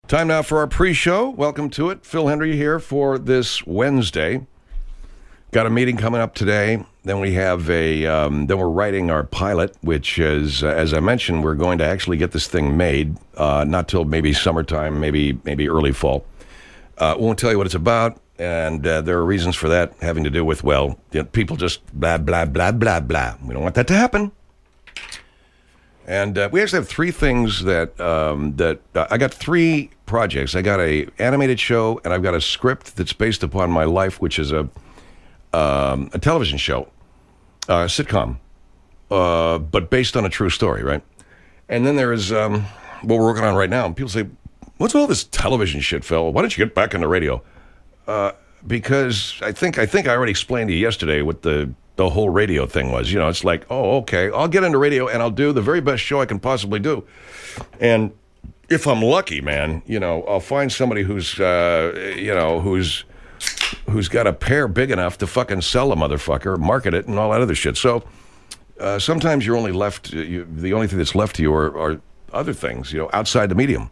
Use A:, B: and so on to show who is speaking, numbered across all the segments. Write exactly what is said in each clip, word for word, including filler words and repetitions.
A: Time now for our pre-show. Welcome to it. Phil Hendry here for this Wednesday. Got a meeting coming up today. Then we have a, um, then we're writing our pilot, which is, uh, as I mentioned, we're going to actually get this thing made, uh, not till maybe summertime, maybe maybe early fall. Uh, won't tell you what it's about, and uh, there are reasons for that having to do with, well, you know, people just blah, blah, blah, blah, blah. We don't want that to happen. And uh, we actually have three things that, um, that uh, I got three projects. I got a animated show, and I've got a script that's based upon my life, which is a um, a television show, a sitcom, uh, but based on a true story, right? And then there is um, what we're working on right now. And people say, what's all this television shit, Phil? Why don't you get back into radio? Uh, because I think I think I already explained to you yesterday what the, the whole radio thing was. You know, it's like, oh, okay, I'll get into radio, and I'll do the very best show I can possibly do. And if I'm lucky, man, you know, I'll find somebody who's, uh, you know, who's who's got a pair big enough to fucking sell a motherfucker, market it, and all that other shit. So uh, sometimes you're only left, you, the only thing that's left to you are, are other things, you know, outside the medium.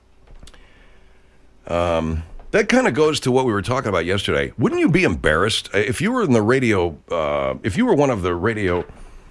A: Um, that kind of goes to what we were talking about yesterday. Wouldn't you be embarrassed if you were in the radio, uh, if you were one of the radio...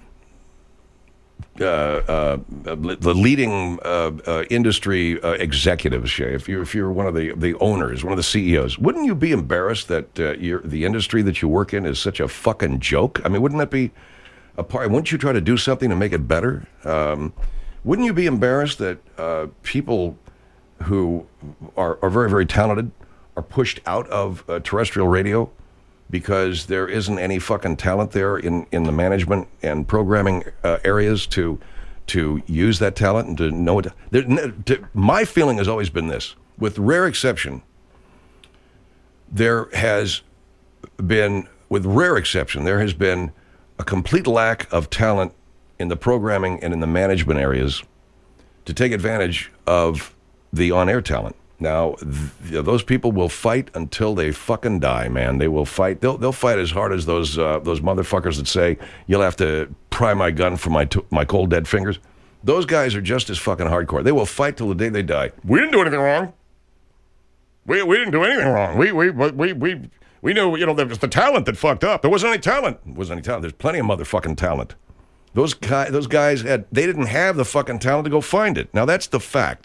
A: Uh, uh, the leading uh, uh, industry uh, executives, Shay, if you're if you're one of the, the owners, one of the C E Os, wouldn't you be embarrassed that uh, you're, the industry that you work in is such a fucking joke? I mean, wouldn't that be a part? Wouldn't you try to do something to make it better? Um, wouldn't you be embarrassed that uh, people who are, are very, very talented are pushed out of uh, terrestrial radio because there isn't any fucking talent there in, in the management and programming uh, areas to to use that talent and to know it. There, to, my feeling has always been this. With rare exception, there has been, with rare exception, there has been a complete lack of talent in the programming and in the management areas to take advantage of the on-air talent. Now, th- those people will fight until they fucking die, man. They will fight. They'll they'll fight as hard as those uh, those motherfuckers that say, you'll have to pry my gun from my t- my cold, dead fingers. Those guys are just as fucking hardcore. They will fight till the day they die. We didn't do anything wrong. We we didn't do anything wrong. We we we we we knew, you know, there was the talent that fucked up. There wasn't any talent. There wasn't any talent. There's plenty of motherfucking talent. Those guys, those guys had, they didn't have the fucking talent to go find it. Now, that's the fact.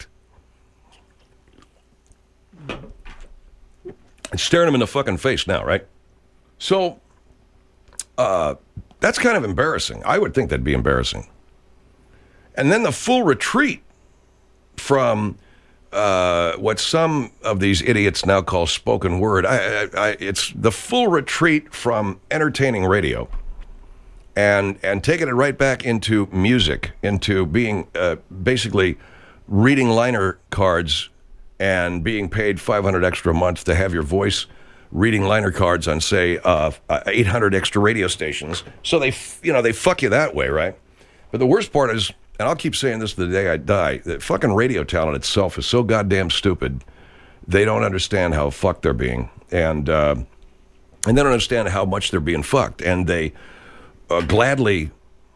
A: It's staring him in the fucking face now, right? So, uh, that's kind of embarrassing. I would think that'd be embarrassing. And then the full retreat from uh, what some of these idiots now call spoken word. I, I, I, it's the full retreat from entertaining radio and and taking it right back into music, into being uh, basically reading liner cards and being paid five hundred extra a month to have your voice reading liner cards on, say, uh, eight hundred extra radio stations. So they, you know, they fuck you that way, right? But the worst part is, and I'll keep saying this to the day I die, that fucking radio talent itself is so goddamn stupid. They don't understand how fucked they're being, and uh, and they don't understand how much they're being fucked, and they uh, gladly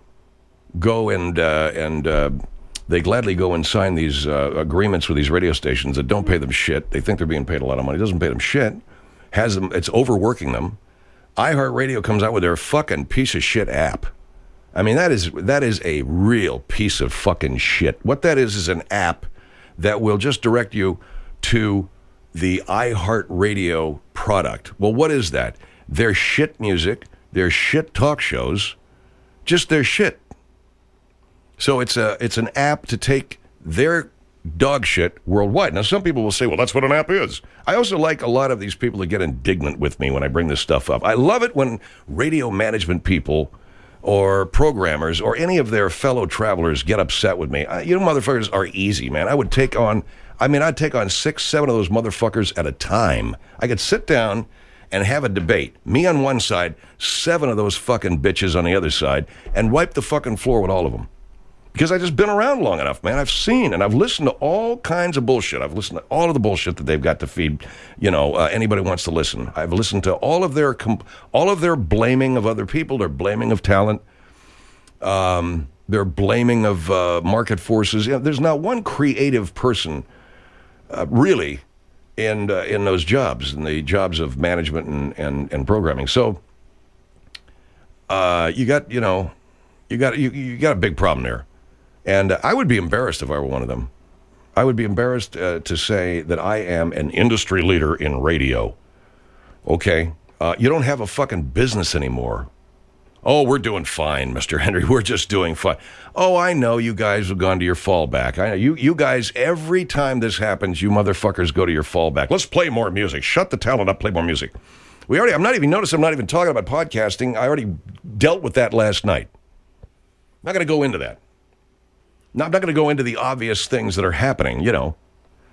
A: go and uh, and. Uh, They gladly go and sign these uh, agreements with these radio stations that don't pay them shit. They think they're being paid a lot of money. It doesn't pay them shit. Has them. It's overworking them. iHeartRadio comes out with their fucking piece of shit app. I mean, that is that is a real piece of fucking shit. What that is is an app that will just direct you to the iHeartRadio product. Well, what is that? Their shit music, their shit talk shows, just their shit. So it's a it's an app to take their dog shit worldwide. Now, some people will say, well, that's what an app is. I also like a lot of these people to get indignant with me when I bring this stuff up. I love it when radio management people or programmers or any of their fellow travelers get upset with me. I, you know, motherfuckers are easy, man. I would take on, I mean, I'd take on six, seven of those motherfuckers at a time. I could sit down and have a debate. Me on one side, seven of those fucking bitches on the other side, and wipe the fucking floor with all of them. Because I've just been around long enough, man. I've seen and I've listened to all kinds of bullshit. I've listened to all of the bullshit that they've got to feed, you know, uh, anybody wants to listen. I've listened to all of their comp- all of their blaming of other people, their blaming of talent, um, their blaming of uh, market forces. You know, there's not one creative person uh, really, in uh, in those jobs, in the jobs of management and and, and programming. So, uh, you got you know, you got you you got a big problem there, and uh, I would be embarrassed if I were one of them. I would be embarrassed uh, to say that I am an industry leader in radio. Okay, uh, you don't have a fucking business anymore. Oh, we're doing fine, Mister Henry. We're just doing fine. Oh, I know you guys have gone to your fallback. I know you, you guys, every time this happens, you motherfuckers go to your fallback. Let's play more music. Shut the talent up, play more music. We already, I'm not even, notice I'm not even talking about podcasting. I already dealt with that last night. I'm not going to go into that. No, I'm not going to go into the obvious things that are happening, you know.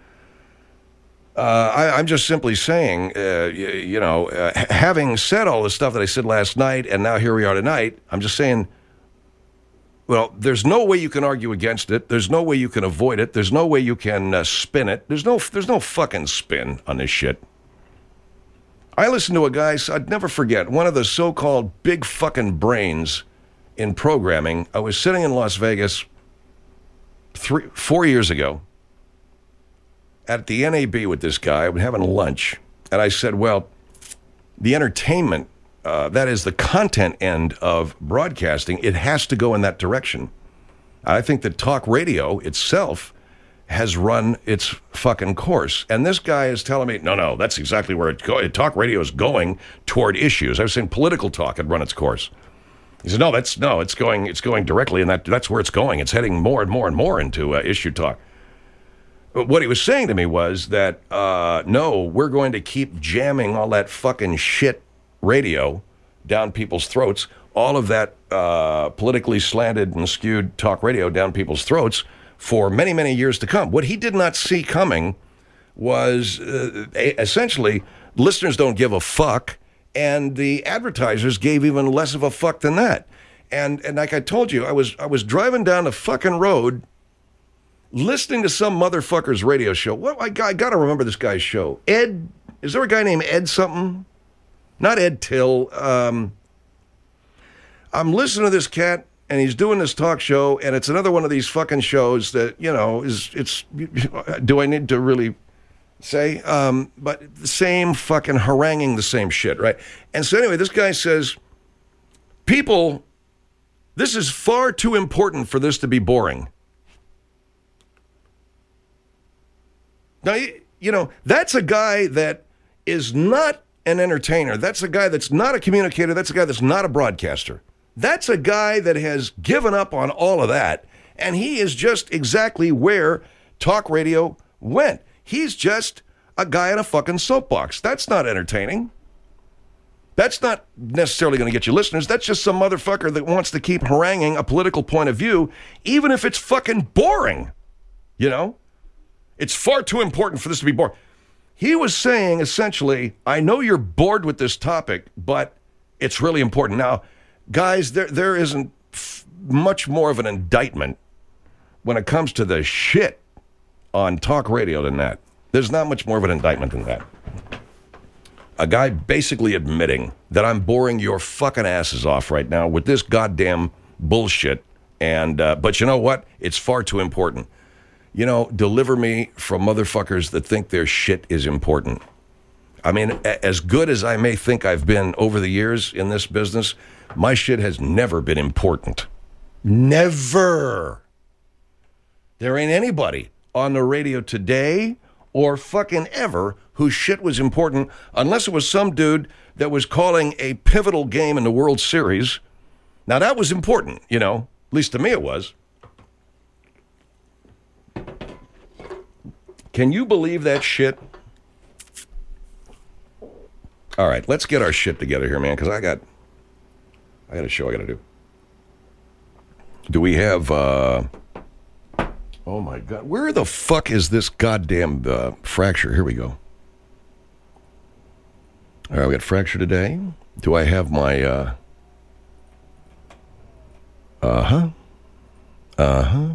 A: Uh, I, I'm just simply saying, uh, you, you know, uh, having said all the stuff that I said last night, and now here we are tonight, I'm just saying, well, there's no way you can argue against it. There's no way you can avoid it. There's no way you can uh, spin it. There's no, there's no fucking spin on this shit. I listened to a guy, I'd never forget, one of the so-called big fucking brains in programming. I was sitting in Las Vegas three, four years ago, at the N A B with this guy. I was having lunch, and I said, well, the entertainment, uh, that is the content end of broadcasting, it has to go in that direction. I think that talk radio itself has run its fucking course. And this guy is telling me, no, no, that's exactly where it go- talk radio is going, toward issues. I was saying political talk had run its course. He said, no, that's, no, it's going, it's going directly, and that, that's where it's going. It's heading more and more and more into uh, issue talk. What he was saying to me was that, uh, no, we're going to keep jamming all that fucking shit radio down people's throats, all of that uh, politically slanted and skewed talk radio down people's throats for many, many years to come. What he did not see coming was uh, essentially listeners don't give a fuck, and the advertisers gave even less of a fuck than that. And and like I told you, I was I was driving down the fucking road listening to some motherfucker's radio show. What I, I got to remember this guy's show. Ed, is there a guy named Ed something? Not Ed Till. Um, I'm listening to this cat, and he's doing this talk show, and it's another one of these fucking shows that, you know, is it's. Do I need to really say? Um, but the same fucking haranguing the same shit, right? And so anyway, this guy says, people, this is far too important for this to be boring. Now, you know, that's a guy that is not an entertainer. That's a guy that's not a communicator. That's a guy that's not a broadcaster. That's a guy that has given up on all of that, and he is just exactly where talk radio went. He's just a guy in a fucking soapbox. That's not entertaining. That's not necessarily going to get you listeners. That's just some motherfucker that wants to keep haranguing a political point of view, even if it's fucking boring, you know? It's far too important for this to be boring. He was saying, essentially, I know you're bored with this topic, but it's really important. Now, guys, there there isn't f- much more of an indictment when it comes to the shit on talk radio than that. There's not much more of an indictment than that. A guy basically admitting that I'm boring your fucking asses off right now with this goddamn bullshit. And uh, but you know what? It's far too important. You know, deliver me from motherfuckers that think their shit is important. I mean, a- as good as I may think I've been over the years in this business, my shit has never been important. Never. There ain't anybody on the radio today or fucking ever whose shit was important, unless it was some dude that was calling a pivotal game in the World Series. Now, that was important, you know, at least to me it was. Can you believe that shit? All right, let's get our shit together here, man, because I got, I got a show I got to do. Do we have, uh, oh my God, where the fuck is this goddamn uh, fracture? Here we go. All right, we got fracture today. Do I have my, uh, uh-huh, uh-huh.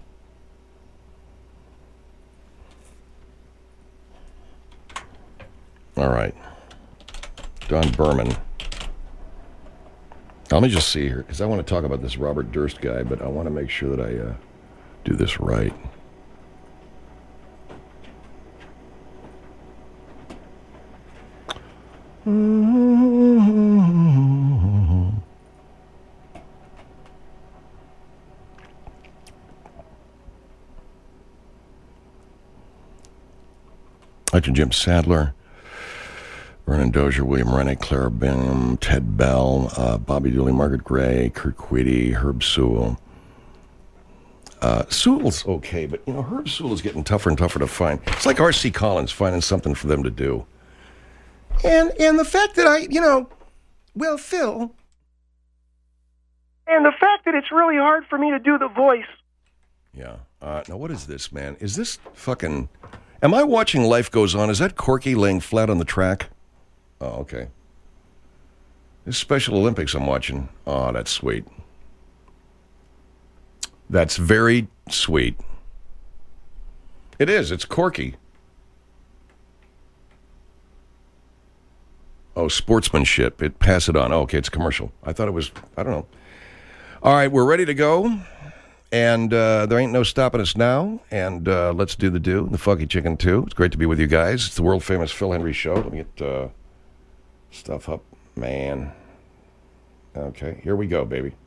A: All right. Don Berman. Let me just see here, because I want to talk about this Robert Durst guy, but I want to make sure that I uh, do this right. Actor Jim Sadler, Vernon Dozier, William Rennick, Clara Bingham, Ted Bell, uh, Bobby Dooley, Margaret Gray, Kurt Quiddy, Herb Sewell. Uh, Sewell's okay, but, you know, Herb Sewell is getting tougher and tougher to find. It's like R C Collins finding something for them to do. And and the fact that I, you know, well, Phil.
B: And the fact that it's really hard for me to do the voice.
A: Yeah. Uh, now, what is this, man? Is this fucking... Am I watching Life Goes On? Is that Corky laying flat on the track? Oh, okay. This Special Olympics I'm watching. Oh, that's sweet. That's very sweet. It is. It's Corky. Oh, sportsmanship. It pass it on. Oh, okay, it's commercial. I thought it was, I don't know. All right, we're ready to go. And uh, there ain't no stopping us now. And uh, let's do the do. The Funky Chicken, too. It's great to be with you guys. It's the world-famous Phil Hendrie Show. Let me get uh, stuff up. Man. Okay, here we go, baby.